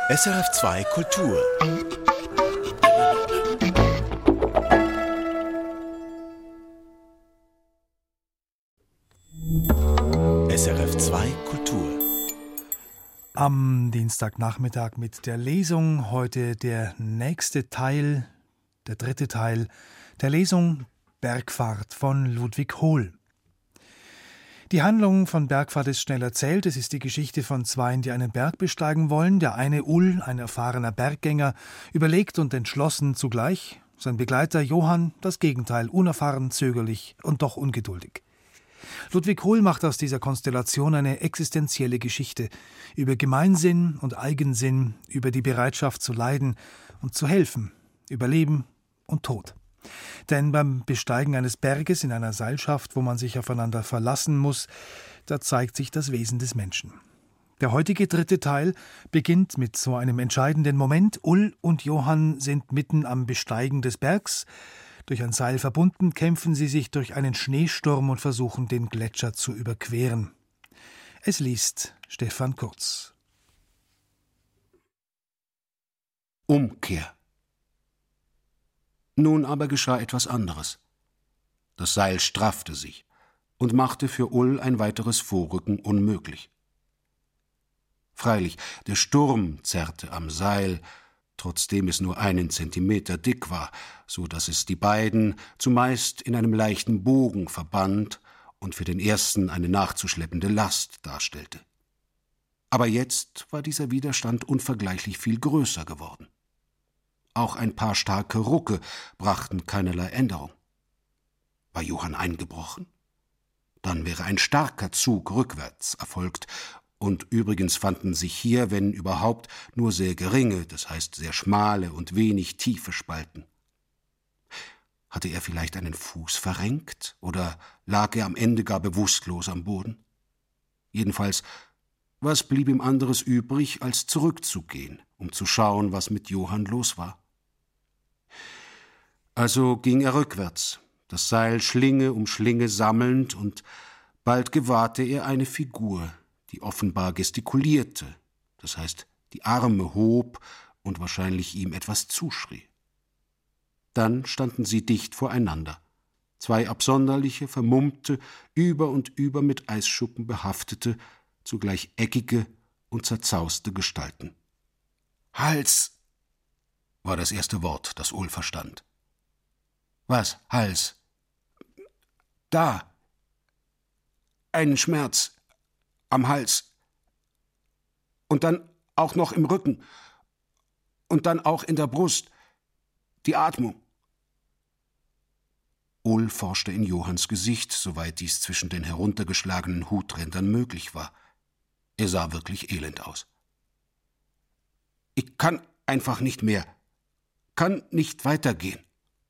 SRF2 Kultur. SRF2 Kultur. Am Dienstagnachmittag mit der Lesung, heute der nächste Teil, der dritte Teil der Lesung Bergfahrt von Ludwig Hohl. Die Handlung von Bergfahrt ist schnell erzählt. Es ist die Geschichte von Zweien, die einen Berg besteigen wollen. Der eine Ull, ein erfahrener Berggänger, überlegt und entschlossen zugleich. Sein Begleiter Johann das Gegenteil, unerfahren, zögerlich und doch ungeduldig. Ludwig Hohl macht aus dieser Konstellation eine existenzielle Geschichte über Gemeinsinn und Eigensinn, über die Bereitschaft zu leiden und zu helfen, über Leben und Tod. Denn beim Besteigen eines Berges in einer Seilschaft, wo man sich aufeinander verlassen muss, da zeigt sich das Wesen des Menschen. Der heutige dritte Teil beginnt mit so einem entscheidenden Moment. Ull und Johann sind mitten am Besteigen des Bergs. Durch ein Seil verbunden, kämpfen sie sich durch einen Schneesturm und versuchen, den Gletscher zu überqueren. Es liest Stefan Kurz. Umkehr. Nun aber geschah etwas anderes. Das Seil straffte sich und machte für Ull ein weiteres Vorrücken unmöglich. Freilich, der Sturm zerrte am Seil, trotzdem es nur 1 Zentimeter dick war, so dass es die beiden zumeist in einem leichten Bogen verband und für den ersten eine nachzuschleppende Last darstellte. Aber jetzt war dieser Widerstand unvergleichlich viel größer geworden. Auch ein paar starke Rucke brachten keinerlei Änderung. War Johann eingebrochen? Dann wäre ein starker Zug rückwärts erfolgt, und übrigens fanden sich hier, wenn überhaupt, nur sehr geringe, das heißt sehr schmale und wenig tiefe Spalten. Hatte er vielleicht einen Fuß verrenkt, oder lag er am Ende gar bewusstlos am Boden? Jedenfalls, was blieb ihm anderes übrig, als zurückzugehen, um zu schauen, was mit Johann los war? Also ging er rückwärts, das Seil Schlinge um Schlinge sammelnd, und bald gewahrte er eine Figur, die offenbar gestikulierte, das heißt, die Arme hob und wahrscheinlich ihm etwas zuschrie. Dann standen sie dicht voreinander, 2 absonderliche, vermummte, über und über mit Eisschuppen behaftete, zugleich eckige und zerzauste Gestalten. »Hals«, war das erste Wort, das Ull verstand. »Was, Hals?« »Da. Einen Schmerz am Hals. Und dann auch noch im Rücken. Und dann auch in der Brust. Die Atmung.« Ull forschte in Johanns Gesicht, soweit dies zwischen den heruntergeschlagenen Huträndern möglich war. Er sah wirklich elend aus. »Ich kann einfach nicht mehr. Kann nicht weitergehen.«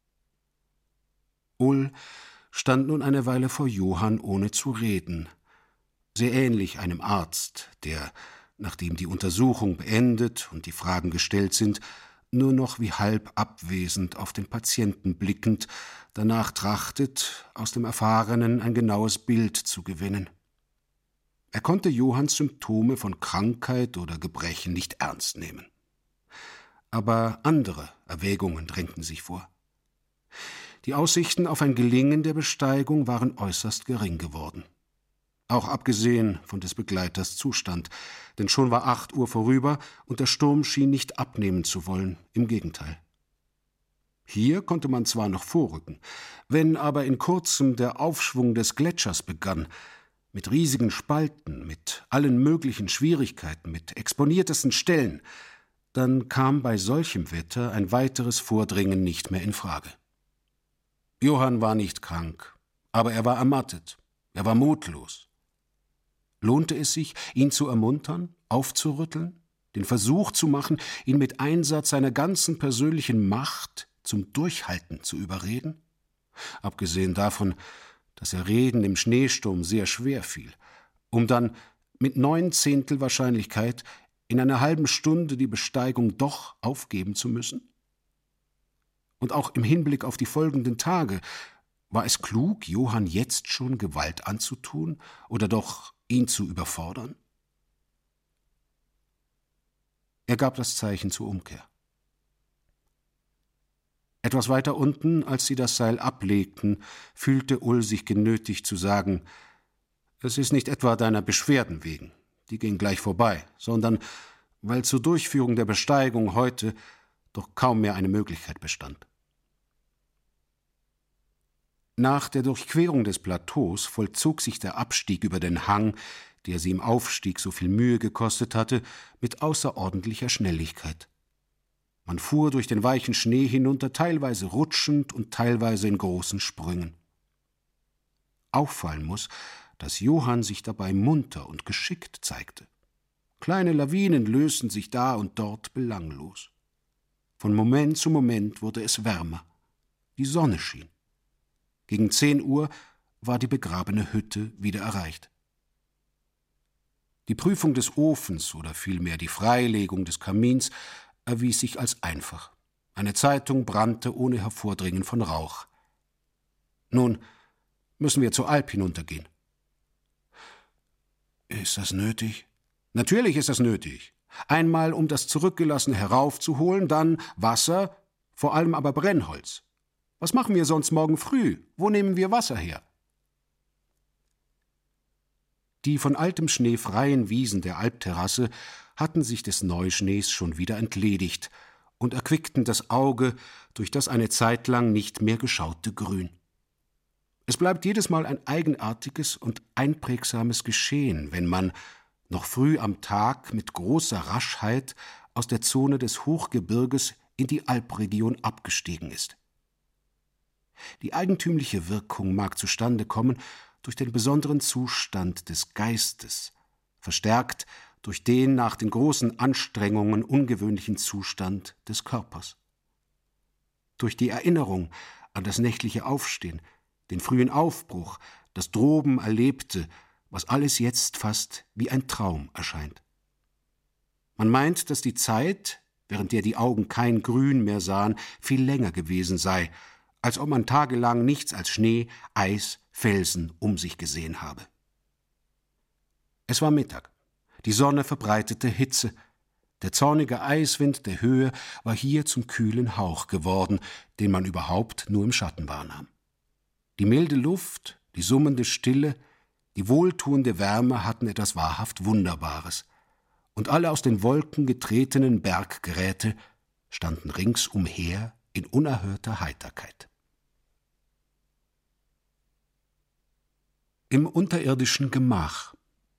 Ull stand nun eine Weile vor Johann, ohne zu reden. Sehr ähnlich einem Arzt, der, nachdem die Untersuchung beendet und die Fragen gestellt sind, nur noch wie halb abwesend auf den Patienten blickend, danach trachtet, aus dem Erfahrenen ein genaues Bild zu gewinnen. Er konnte Johanns Symptome von Krankheit oder Gebrechen nicht ernst nehmen. Aber andere Erwägungen drängten sich vor. Die Aussichten auf ein Gelingen der Besteigung waren äußerst gering geworden. Auch abgesehen von des Begleiters Zustand, denn schon war 8 Uhr vorüber und der Sturm schien nicht abnehmen zu wollen, im Gegenteil. Hier konnte man zwar noch vorrücken, wenn aber in kurzem der Aufschwung des Gletschers begann, mit riesigen Spalten, mit allen möglichen Schwierigkeiten, mit exponiertesten Stellen, dann kam bei solchem Wetter ein weiteres Vordringen nicht mehr in Frage. Johann war nicht krank, aber er war ermattet, er war mutlos. Lohnte es sich, ihn zu ermuntern, aufzurütteln, den Versuch zu machen, ihn mit Einsatz seiner ganzen persönlichen Macht zum Durchhalten zu überreden? Abgesehen davon, dass er Reden im Schneesturm sehr schwer fiel, um dann mit 9/10 Wahrscheinlichkeit in einer halben Stunde die Besteigung doch aufgeben zu müssen? Und auch im Hinblick auf die folgenden Tage, war es klug, Johann jetzt schon Gewalt anzutun oder doch ihn zu überfordern? Er gab das Zeichen zur Umkehr. Etwas weiter unten, als sie das Seil ablegten, fühlte Ull sich genötigt zu sagen: »Es ist nicht etwa deiner Beschwerden wegen, die gehen gleich vorbei, sondern weil zur Durchführung der Besteigung heute doch kaum mehr eine Möglichkeit bestand.« Nach der Durchquerung des Plateaus vollzog sich der Abstieg über den Hang, der sie im Aufstieg so viel Mühe gekostet hatte, mit außerordentlicher Schnelligkeit. Man fuhr durch den weichen Schnee hinunter, teilweise rutschend und teilweise in großen Sprüngen. Auffallen muß, dass Johann sich dabei munter und geschickt zeigte. Kleine Lawinen lösten sich da und dort belanglos. Von Moment zu Moment wurde es wärmer. Die Sonne schien. Gegen 10 Uhr war die begrabene Hütte wieder erreicht. Die Prüfung des Ofens oder vielmehr die Freilegung des Kamins erwies sich als einfach. Eine Zeitung brannte ohne Hervordringen von Rauch. Nun müssen wir zur Alp hinuntergehen. Ist das nötig? Natürlich ist das nötig. Einmal, um das Zurückgelassene heraufzuholen, dann Wasser, vor allem aber Brennholz. Was machen wir sonst morgen früh? Wo nehmen wir Wasser her? Die von altem Schnee freien Wiesen der Alpterrasse hatten sich des Neuschnees schon wieder entledigt und erquickten das Auge durch das eine Zeit lang nicht mehr geschaute Grün. Es bleibt jedes Mal ein eigenartiges und einprägsames Geschehen, wenn man noch früh am Tag mit großer Raschheit aus der Zone des Hochgebirges in die Alpregion abgestiegen ist. Die eigentümliche Wirkung mag zustande kommen durch den besonderen Zustand des Geistes, verstärkt durch den nach den großen Anstrengungen ungewöhnlichen Zustand des Körpers. Durch die Erinnerung an das nächtliche Aufstehen, den frühen Aufbruch, das droben Erlebte, was alles jetzt fast wie ein Traum erscheint. Man meint, dass die Zeit, während der die Augen kein Grün mehr sahen, viel länger gewesen sei, als ob man tagelang nichts als Schnee, Eis, Felsen um sich gesehen habe. Es war Mittag. Die Sonne verbreitete Hitze. Der zornige Eiswind der Höhe war hier zum kühlen Hauch geworden, den man überhaupt nur im Schatten wahrnahm. Die milde Luft, die summende Stille, die wohltuende Wärme hatten etwas wahrhaft Wunderbares, und alle aus den Wolken getretenen Berggeräte standen ringsumher in unerhörter Heiterkeit. Im unterirdischen Gemach.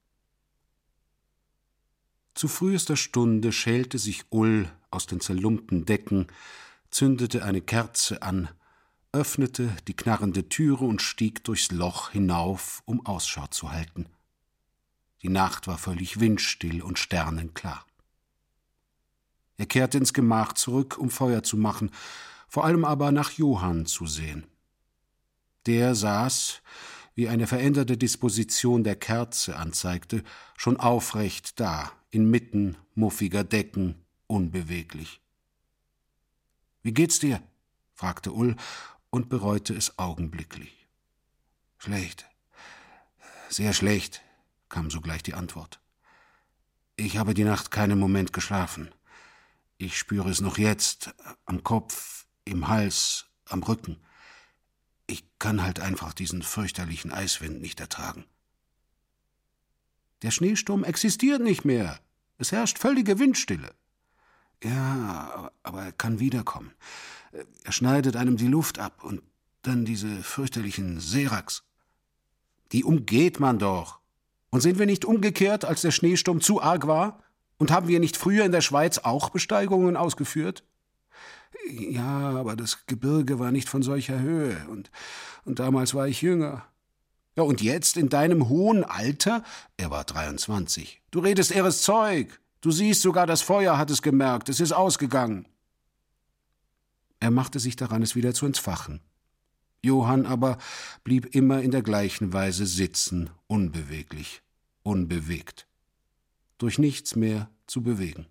Zu frühester Stunde schälte sich Ull aus den zerlumpten Decken, zündete eine Kerze an, öffnete die knarrende Türe und stieg durchs Loch hinauf, um Ausschau zu halten. Die Nacht war völlig windstill und sternenklar. Er kehrte ins Gemach zurück, um Feuer zu machen, vor allem aber nach Johann zu sehen. Der saß, wie eine veränderte Disposition der Kerze anzeigte, schon aufrecht da, inmitten muffiger Decken, unbeweglich. »Wie geht's dir?« fragte Ull und bereute es augenblicklich. »Schlecht, sehr schlecht«, kam sogleich die Antwort. »Ich habe die Nacht keinen Moment geschlafen. Ich spüre es noch jetzt, am Kopf, im Hals, am Rücken. Ich kann halt einfach diesen fürchterlichen Eiswind nicht ertragen.« »Der Schneesturm existiert nicht mehr. Es herrscht völlige Windstille.« »Ja, aber er kann wiederkommen. Er schneidet einem die Luft ab und dann diese fürchterlichen Seraks. Die umgeht man doch. Und sind wir nicht umgekehrt, als der Schneesturm zu arg war? Und haben wir nicht früher in der Schweiz auch Besteigungen ausgeführt?« »Ja, aber das Gebirge war nicht von solcher Höhe und damals war ich jünger.« »Ja, und jetzt in deinem hohen Alter?« Er war 23. »Du redest irres Zeug. Du siehst, sogar das Feuer hat es gemerkt. Es ist ausgegangen.« Er machte sich daran, es wieder zu entfachen. Johann aber blieb immer in der gleichen Weise sitzen, unbeweglich, unbewegt, durch nichts mehr zu bewegen.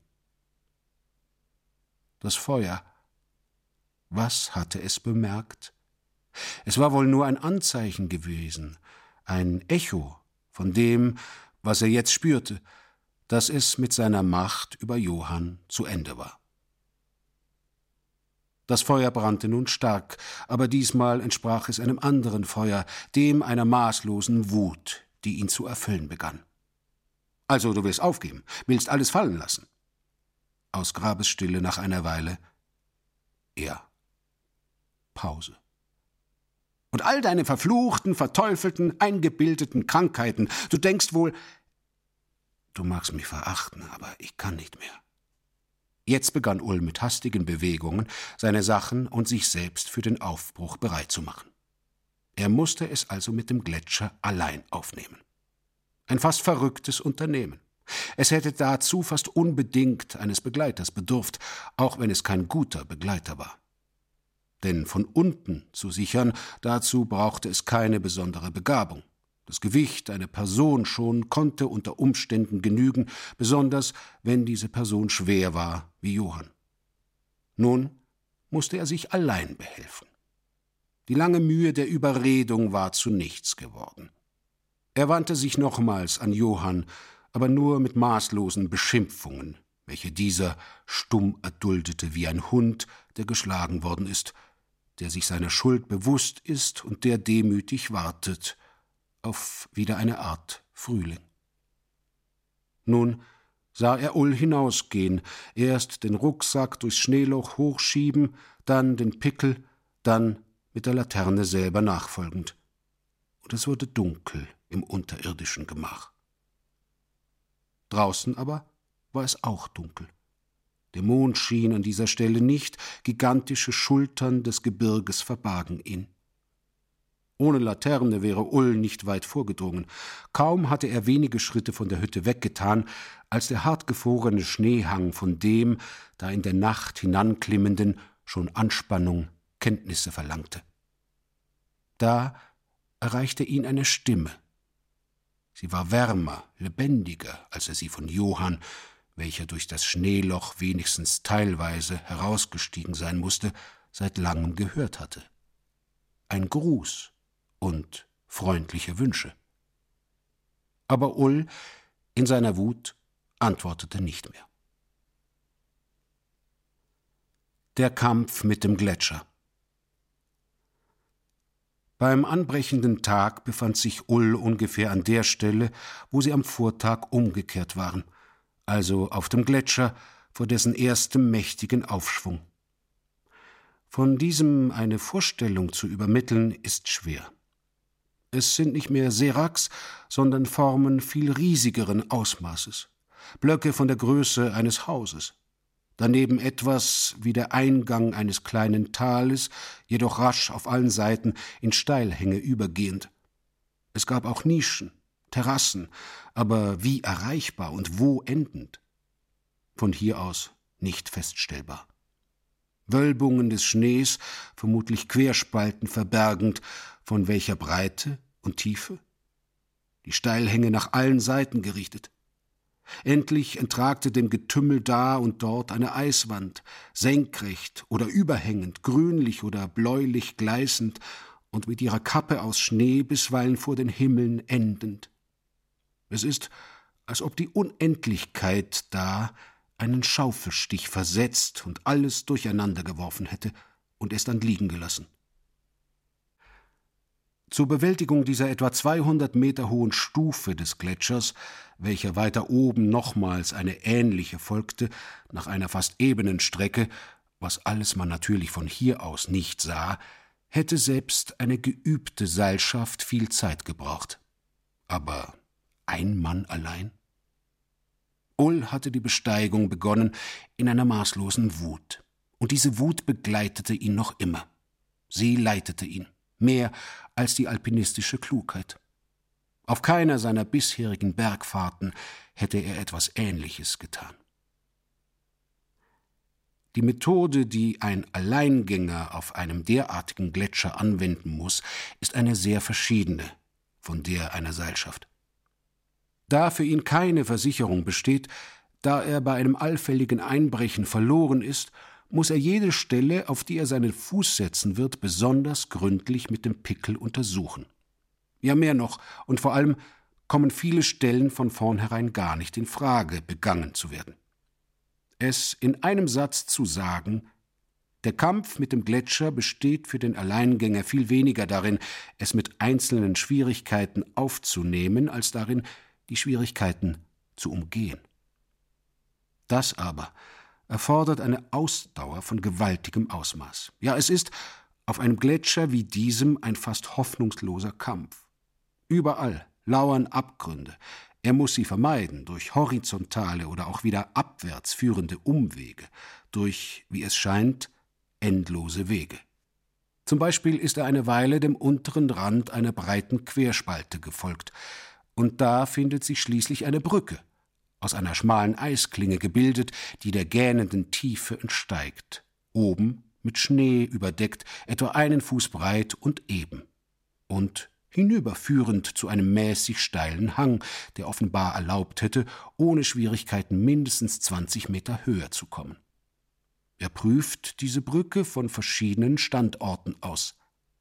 Das Feuer, was hatte es bemerkt? Es war wohl nur ein Anzeichen gewesen, ein Echo von dem, was er jetzt spürte, dass es mit seiner Macht über Johann zu Ende war. Das Feuer brannte nun stark, aber diesmal entsprach es einem anderen Feuer, dem einer maßlosen Wut, die ihn zu erfüllen begann. »Also, du willst aufgeben, willst alles fallen lassen?« Aus Grabesstille nach einer Weile: »Ja.« Pause. »Und all deine verfluchten, verteufelten, eingebildeten Krankheiten, du denkst wohl, du magst mich verachten, aber ich kann nicht mehr.« Jetzt begann Ull mit hastigen Bewegungen, seine Sachen und sich selbst für den Aufbruch bereit zu machen. Er musste es also mit dem Gletscher allein aufnehmen. Ein fast verrücktes Unternehmen. Es hätte dazu fast unbedingt eines Begleiters bedurft, auch wenn es kein guter Begleiter war. Denn von unten zu sichern, dazu brauchte es keine besondere Begabung. Das Gewicht einer Person schon konnte unter Umständen genügen, besonders wenn diese Person schwer war wie Johann. Nun musste er sich allein behelfen. Die lange Mühe der Überredung war zu nichts geworden. Er wandte sich nochmals an Johann, aber nur mit maßlosen Beschimpfungen, welche dieser stumm erduldete wie ein Hund, der geschlagen worden ist, der sich seiner Schuld bewusst ist und der demütig wartet auf wieder eine Art Frühling. Nun sah er Ull hinausgehen, erst den Rucksack durchs Schneeloch hochschieben, dann den Pickel, dann mit der Laterne selber nachfolgend. Und es wurde dunkel im unterirdischen Gemach. Draußen aber war es auch dunkel. Der Mond schien an dieser Stelle nicht, gigantische Schultern des Gebirges verbargen ihn. Ohne Laterne wäre Ull nicht weit vorgedrungen. Kaum hatte er wenige Schritte von der Hütte weggetan, als der hartgefrorene Schneehang von dem, da in der Nacht hinanklimmenden, schon Anspannung, Kenntnisse verlangte. Da erreichte ihn eine Stimme. Sie war wärmer, lebendiger, als er sie von Johann, welcher durch das Schneeloch wenigstens teilweise herausgestiegen sein musste, seit langem gehört hatte. Ein Gruß und freundliche Wünsche. Aber Ull in seiner Wut antwortete nicht mehr. Der Kampf mit dem Gletscher. Beim anbrechenden Tag befand sich Ull ungefähr an der Stelle, wo sie am Vortag umgekehrt waren, also auf dem Gletscher vor dessen erstem mächtigen Aufschwung. Von diesem eine Vorstellung zu übermitteln, ist schwer. Es sind nicht mehr Seracs, sondern Formen viel riesigeren Ausmaßes, Blöcke von der Größe eines Hauses. Daneben etwas wie der Eingang eines kleinen Tales, jedoch rasch auf allen Seiten in Steilhänge übergehend. Es gab auch Nischen, Terrassen, aber wie erreichbar und wo endend? Von hier aus nicht feststellbar. Wölbungen des Schnees, vermutlich Querspalten verbergend, von welcher Breite und Tiefe? Die Steilhänge nach allen Seiten gerichtet. Endlich entragte dem Getümmel da und dort eine Eiswand, senkrecht oder überhängend, grünlich oder bläulich gleißend und mit ihrer Kappe aus Schnee bisweilen vor den Himmeln endend. Es ist, als ob die Unendlichkeit da einen Schaufelstich versetzt und alles durcheinander geworfen hätte und es dann liegen gelassen. Zur Bewältigung dieser etwa 200 Meter hohen Stufe des Gletschers, welcher weiter oben nochmals eine ähnliche folgte, nach einer fast ebenen Strecke, was alles man natürlich von hier aus nicht sah, hätte selbst eine geübte Seilschaft viel Zeit gebraucht. Aber ein Mann allein? Ull hatte die Besteigung begonnen in einer maßlosen Wut. Und diese Wut begleitete ihn noch immer. Sie leitete ihn, mehr als die alpinistische Klugheit. Auf keiner seiner bisherigen Bergfahrten hätte er etwas Ähnliches getan. Die Methode, die ein Alleingänger auf einem derartigen Gletscher anwenden muss, ist eine sehr verschiedene von der einer Seilschaft. Da für ihn keine Versicherung besteht, da er bei einem allfälligen Einbrechen verloren ist, muss er jede Stelle, auf die er seinen Fuß setzen wird, besonders gründlich mit dem Pickel untersuchen. Ja, mehr noch, und vor allem kommen viele Stellen von vornherein gar nicht in Frage, begangen zu werden. Es in einem Satz zu sagen: Der Kampf mit dem Gletscher besteht für den Alleingänger viel weniger darin, es mit einzelnen Schwierigkeiten aufzunehmen, als darin, die Schwierigkeiten zu umgehen. Das aber erfordert eine Ausdauer von gewaltigem Ausmaß. Ja, es ist auf einem Gletscher wie diesem ein fast hoffnungsloser Kampf. Überall lauern Abgründe. Er muss sie vermeiden durch horizontale oder auch wieder abwärts führende Umwege, durch, wie es scheint, endlose Wege. Zum Beispiel ist er eine Weile dem unteren Rand einer breiten Querspalte gefolgt, und da findet sich schließlich eine Brücke, aus einer schmalen Eisklinge gebildet, die der gähnenden Tiefe entsteigt, oben mit Schnee überdeckt, etwa 1 Fuß breit und eben, und hinüberführend zu einem mäßig steilen Hang, der offenbar erlaubt hätte, ohne Schwierigkeiten mindestens 20 Meter höher zu kommen. Er prüft diese Brücke von verschiedenen Standorten aus.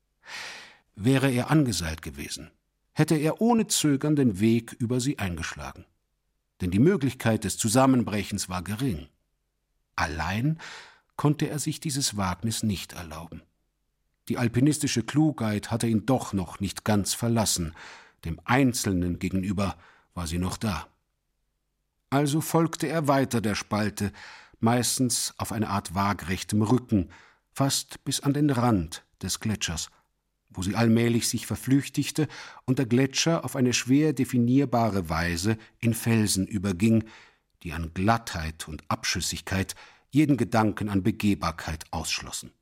Wäre er angeseilt gewesen, hätte er ohne Zögern den Weg über sie eingeschlagen. Denn die Möglichkeit des Zusammenbrechens war gering. Allein konnte er sich dieses Wagnis nicht erlauben. Die alpinistische Klugheit hatte ihn doch noch nicht ganz verlassen, dem Einzelnen gegenüber war sie noch da. Also folgte er weiter der Spalte, meistens auf eine Art waagrechtem Rücken, fast bis an den Rand des Gletschers, wo sie allmählich sich verflüchtigte und der Gletscher auf eine schwer definierbare Weise in Felsen überging, die an Glattheit und Abschüssigkeit jeden Gedanken an Begehbarkeit ausschlossen.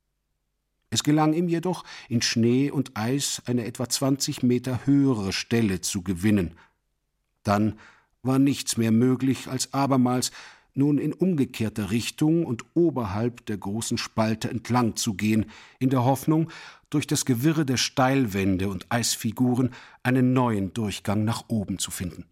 Es gelang ihm jedoch, in Schnee und Eis eine etwa 20 Meter höhere Stelle zu gewinnen. Dann war nichts mehr möglich, als abermals nun in umgekehrter Richtung und oberhalb der großen Spalte entlang zu gehen, in der Hoffnung, durch das Gewirre der Steilwände und Eisfiguren einen neuen Durchgang nach oben zu finden.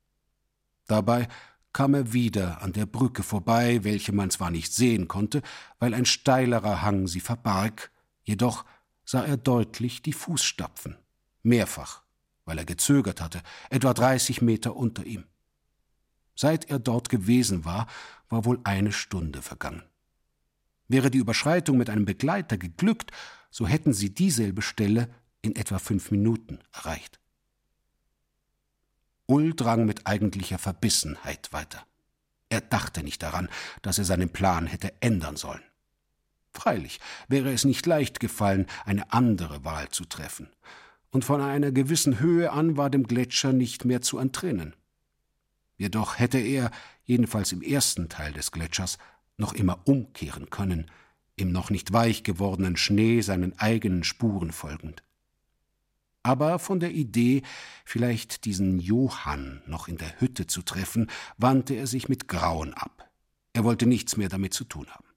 Dabei kam er wieder an der Brücke vorbei, welche man zwar nicht sehen konnte, weil ein steilerer Hang sie verbarg, jedoch sah er deutlich die Fußstapfen, mehrfach, weil er gezögert hatte, etwa 30 Meter unter ihm. Seit er dort gewesen war wohl 1 Stunde vergangen. Wäre die Überschreitung mit einem Begleiter geglückt, so hätten sie dieselbe Stelle in etwa 5 Minuten erreicht. Ull drang mit eigentlicher Verbissenheit weiter. Er dachte nicht daran, dass er seinen Plan hätte ändern sollen. Freilich wäre es nicht leicht gefallen, eine andere Wahl zu treffen, und von einer gewissen Höhe an war dem Gletscher nicht mehr zu entrinnen. Jedoch hätte er, jedenfalls im ersten Teil des Gletschers, noch immer umkehren können, im noch nicht weich gewordenen Schnee seinen eigenen Spuren folgend. Aber von der Idee, vielleicht diesen Johann noch in der Hütte zu treffen, wandte er sich mit Grauen ab. Er wollte nichts mehr damit zu tun haben.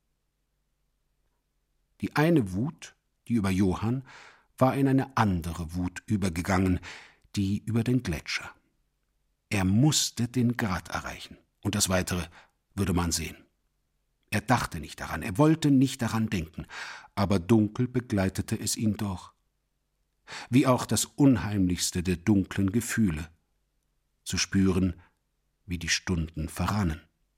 Die eine Wut, die über Johann, war in eine andere Wut übergegangen, die über den Gletscher. Er musste den Grat erreichen, und das Weitere würde man sehen. Er dachte nicht daran, er wollte nicht daran denken, aber dunkel begleitete es ihn doch. Wie auch das unheimlichste der dunklen Gefühle, zu spüren, wie die Stunden verrannen.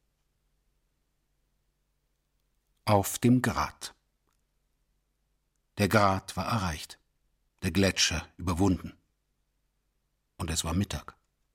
Auf dem Grat. Der Grat war erreicht, der Gletscher überwunden. Und es war Mittag.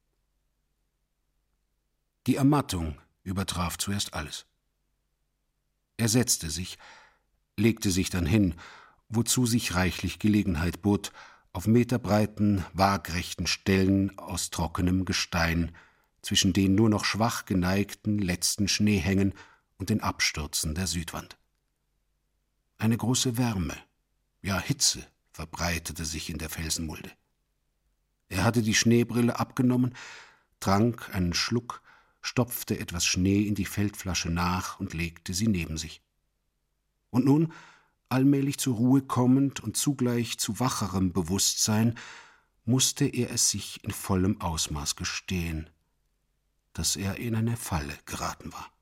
Die Ermattung übertraf zuerst alles. Er setzte sich, legte sich dann hin, wozu sich reichlich Gelegenheit bot, auf meterbreiten, waagrechten Stellen aus trockenem Gestein, zwischen den nur noch schwach geneigten letzten Schneehängen und den Abstürzen der Südwand. Eine große Wärme, ja Hitze, verbreitete sich in der Felsenmulde. Er hatte die Schneebrille abgenommen, trank einen Schluck, stopfte etwas Schnee in die Feldflasche nach und legte sie neben sich. Und nun, allmählich zur Ruhe kommend und zugleich zu wacherem Bewusstsein, musste er es sich in vollem Ausmaß gestehen, dass er in eine Falle geraten war.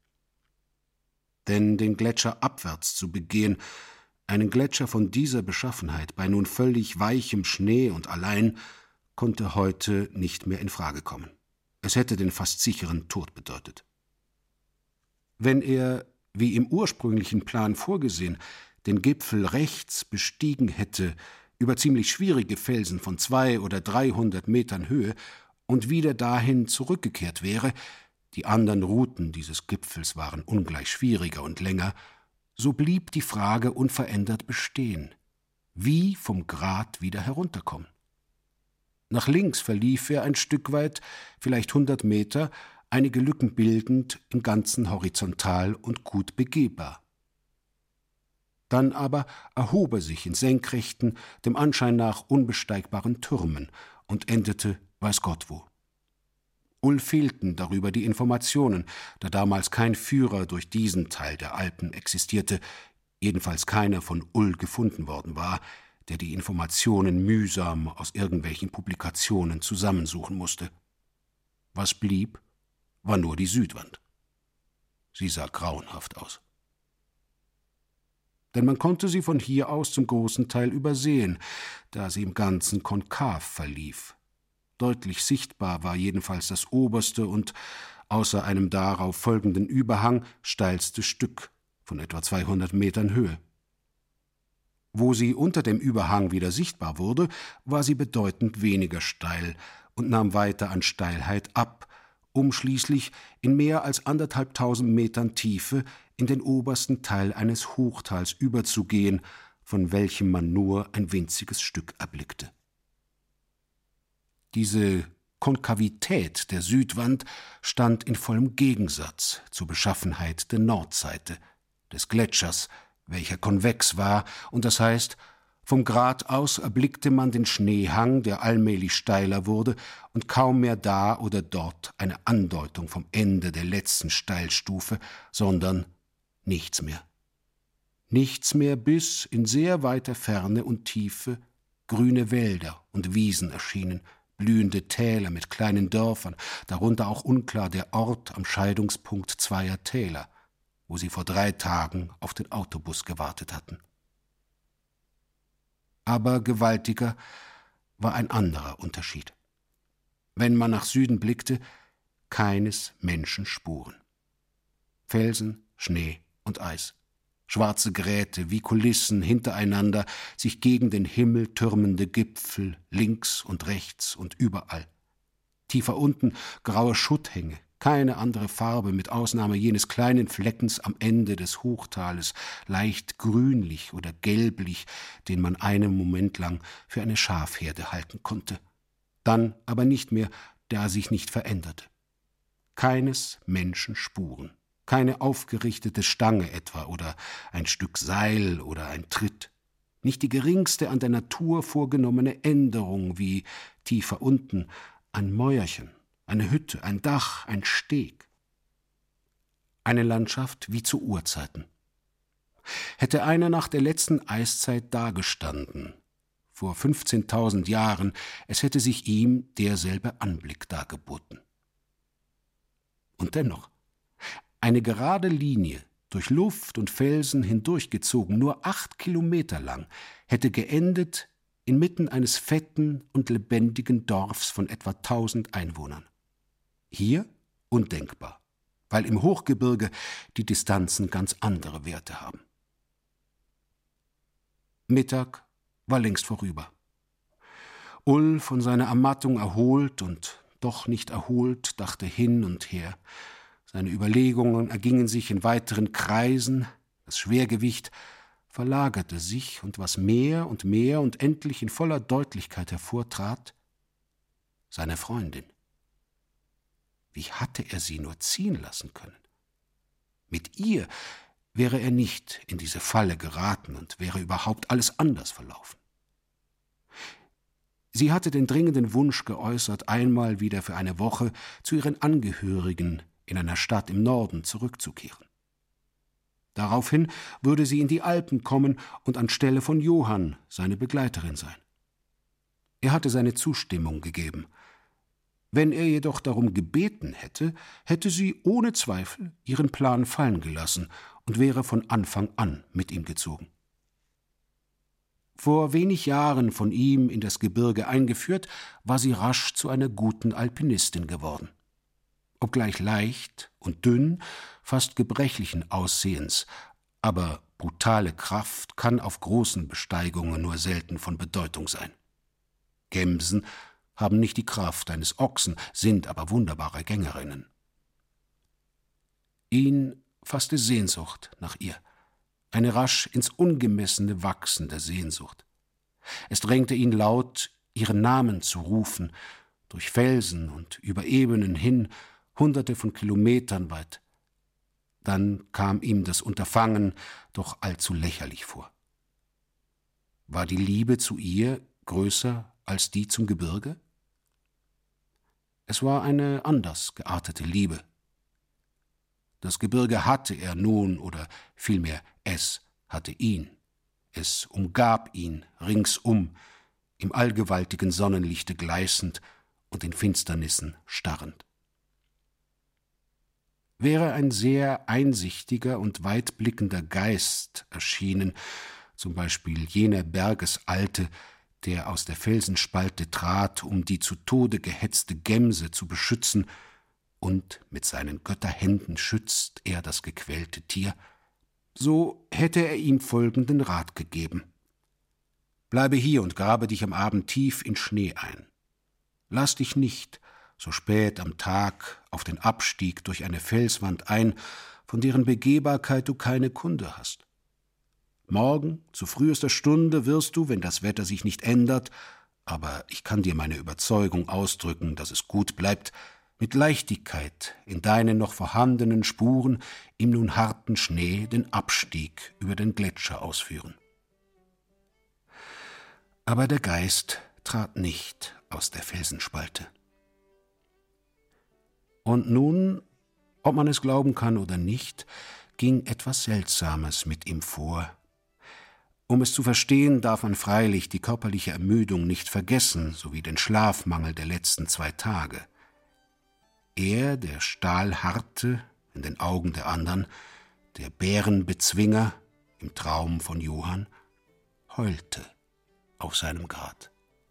Denn den Gletscher abwärts zu begehen, einen Gletscher von dieser Beschaffenheit bei nun völlig weichem Schnee und allein, konnte heute nicht mehr in Frage kommen. Es hätte den fast sicheren Tod bedeutet. Wenn er, wie im ursprünglichen Plan vorgesehen, den Gipfel rechts bestiegen hätte, über ziemlich schwierige Felsen von 200 oder 300 Metern Höhe, und wieder dahin zurückgekehrt wäre, die anderen Routen dieses Gipfels waren ungleich schwieriger und länger, so blieb die Frage unverändert bestehen: Wie vom Grat wieder herunterkommen? Nach links verlief er ein Stück weit, vielleicht 100 Meter, einige Lücken bildend, im Ganzen horizontal und gut begehbar. Dann aber erhob er sich in senkrechten, dem Anschein nach unbesteigbaren Türmen und endete weiß Gott wo. Ull fehlten darüber die Informationen, da damals kein Führer durch diesen Teil der Alpen existierte, jedenfalls keiner von Ull gefunden worden war, der die Informationen mühsam aus irgendwelchen Publikationen zusammensuchen musste. Was blieb, war nur die Südwand. Sie sah grauenhaft aus. Denn man konnte sie von hier aus zum großen Teil übersehen, da sie im Ganzen konkav verlief. Deutlich sichtbar war jedenfalls das oberste und, außer einem darauf folgenden Überhang, steilste Stück von etwa 200 Metern Höhe. Wo sie unter dem Überhang wieder sichtbar wurde, war sie bedeutend weniger steil und nahm weiter an Steilheit ab, um schließlich in mehr als 1.500 Metern Tiefe in den obersten Teil eines Hochtals überzugehen, von welchem man nur ein winziges Stück erblickte. Diese Konkavität der Südwand stand in vollem Gegensatz zur Beschaffenheit der Nordseite, des Gletschers, welcher konvex war, und das heißt, vom Grat aus erblickte man den Schneehang, der allmählich steiler wurde und kaum mehr da oder dort eine Andeutung vom Ende der letzten Steilstufe, sondern nichts mehr. Nichts mehr, bis in sehr weiter Ferne und Tiefe grüne Wälder und Wiesen erschienen, blühende Täler mit kleinen Dörfern, darunter auch unklar der Ort am Scheidungspunkt zweier Täler, wo sie vor 3 Tagen auf den Autobus gewartet hatten. Aber gewaltiger war ein anderer Unterschied. Wenn man nach Süden blickte, keines Menschen Spuren. Felsen, Schnee und Eis, schwarze Gräte wie Kulissen hintereinander, sich gegen den Himmel türmende Gipfel links und rechts und überall. Tiefer unten graue Schutthänge, keine andere Farbe mit Ausnahme jenes kleinen Fleckens am Ende des Hochtales, leicht grünlich oder gelblich, den man einen Moment lang für eine Schafherde halten konnte. Dann aber nicht mehr, da er sich nicht veränderte. Keines Menschen Spuren, keine aufgerichtete Stange etwa oder ein Stück Seil oder ein Tritt. Nicht die geringste an der Natur vorgenommene Änderung wie tiefer unten ein Mäuerchen, eine Hütte, ein Dach, ein Steg. Eine Landschaft wie zu Urzeiten. Hätte einer nach der letzten Eiszeit dagestanden, vor 15.000 Jahren, es hätte sich ihm derselbe Anblick dargeboten. Und dennoch, eine gerade Linie, durch Luft und Felsen hindurchgezogen, nur 8 Kilometer lang, hätte geendet inmitten eines fetten und lebendigen Dorfs von etwa 1.000 Einwohnern. Hier undenkbar, weil im Hochgebirge die Distanzen ganz andere Werte haben. Mittag war längst vorüber. Ull, von seiner Ermattung erholt und doch nicht erholt, dachte hin und her. Seine Überlegungen ergingen sich in weiteren Kreisen, das Schwergewicht verlagerte sich, und was mehr und endlich in voller Deutlichkeit hervortrat, seine Freundin. Wie hatte er sie nur ziehen lassen können? Mit ihr wäre er nicht in diese Falle geraten und wäre überhaupt alles anders verlaufen. Sie hatte den dringenden Wunsch geäußert, einmal wieder für eine Woche zu ihren Angehörigen in einer Stadt im Norden zurückzukehren. Daraufhin würde sie in die Alpen kommen und anstelle von Johann seine Begleiterin sein. Er hatte seine Zustimmung gegeben. Wenn er jedoch darum gebeten hätte, hätte sie ohne Zweifel ihren Plan fallen gelassen und wäre von Anfang an mit ihm gezogen. Vor wenig Jahren von ihm in das Gebirge eingeführt, war sie rasch zu einer guten Alpinistin geworden. Obgleich leicht und dünn, fast gebrechlichen Aussehens, aber brutale Kraft kann auf großen Besteigungen nur selten von Bedeutung sein. Gemsen haben nicht die Kraft eines Ochsen, sind aber wunderbare Gängerinnen. Ihn fasste Sehnsucht nach ihr, eine rasch ins Ungemessene wachsende Sehnsucht. Es drängte ihn laut, ihren Namen zu rufen, durch Felsen und über Ebenen hin, Hunderte von Kilometern weit. Dann kam ihm das Unterfangen doch allzu lächerlich vor. War die Liebe zu ihr größer als die zum Gebirge? Es war eine anders geartete Liebe. Das Gebirge hatte er nun, oder vielmehr es hatte ihn. Es umgab ihn ringsum, im allgewaltigen Sonnenlichte gleißend und in Finsternissen starrend. Wäre ein sehr einsichtiger und weitblickender Geist erschienen, zum Beispiel jener Bergesalte, der aus der Felsenspalte trat, um die zu Tode gehetzte Gemse zu beschützen, und mit seinen Götterhänden schützt er das gequälte Tier, so hätte er ihm folgenden Rat gegeben: Bleibe hier und grabe dich am Abend tief in Schnee ein. Lass dich nicht so spät am Tag auf den Abstieg durch eine Felswand ein, von deren Begehbarkeit du keine Kunde hast. Morgen, zu frühester Stunde, wirst du, wenn das Wetter sich nicht ändert, aber ich kann dir meine Überzeugung ausdrücken, dass es gut bleibt, mit Leichtigkeit in deinen noch vorhandenen Spuren im nun harten Schnee den Abstieg über den Gletscher ausführen. Aber der Geist trat nicht aus der Felsenspalte. Und nun, ob man es glauben kann oder nicht, ging etwas Seltsames mit ihm vor. Um es zu verstehen, darf man freilich die körperliche Ermüdung nicht vergessen, sowie den Schlafmangel der letzten 2 Tage. Er, der Stahlharte in den Augen der anderen, der Bärenbezwinger im Traum von Johann, heulte auf seinem Grab.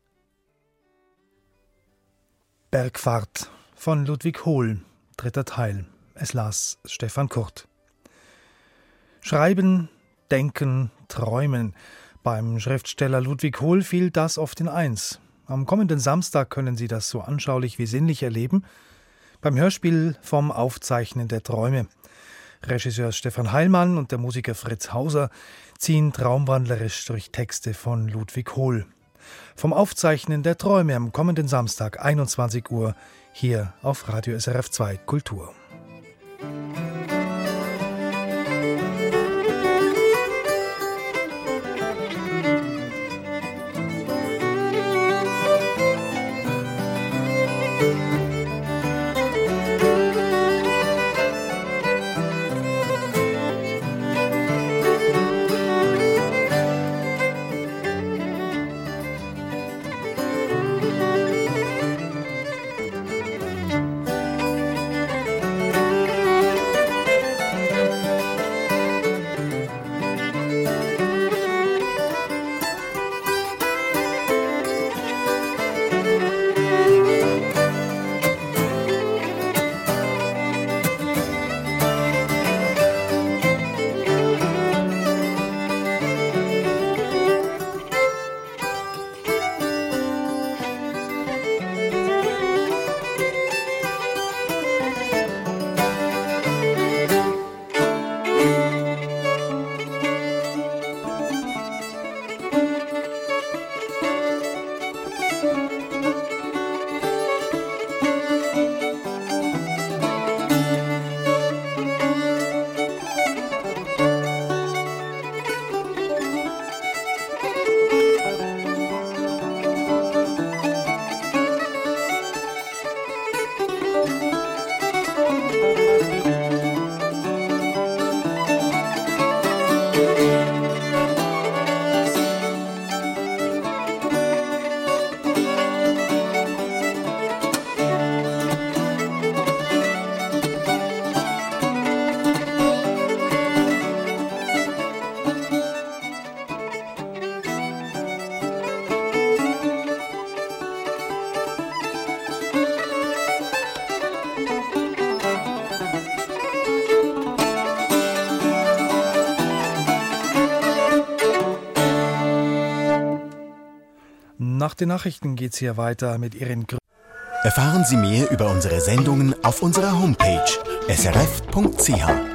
Bergfahrt von Ludwig Hohl, 3. Teil. Es las Stefan Kurt. Schreiben, denken, träumen. Beim Schriftsteller Ludwig Hohl fiel das oft in eins. Am kommenden Samstag können Sie das so anschaulich wie sinnlich erleben, beim Hörspiel vom Aufzeichnen der Träume. Regisseur Stefan Heilmann und der Musiker Fritz Hauser ziehen traumwandlerisch durch Texte von Ludwig Hohl. Vom Aufzeichnen der Träume am kommenden Samstag, 21 Uhr, hier auf Radio SRF 2 Kultur. Nach den Nachrichten geht's hier weiter mit Ihren Erfahren Sie mehr über unsere Sendungen auf unserer Homepage srf.ch.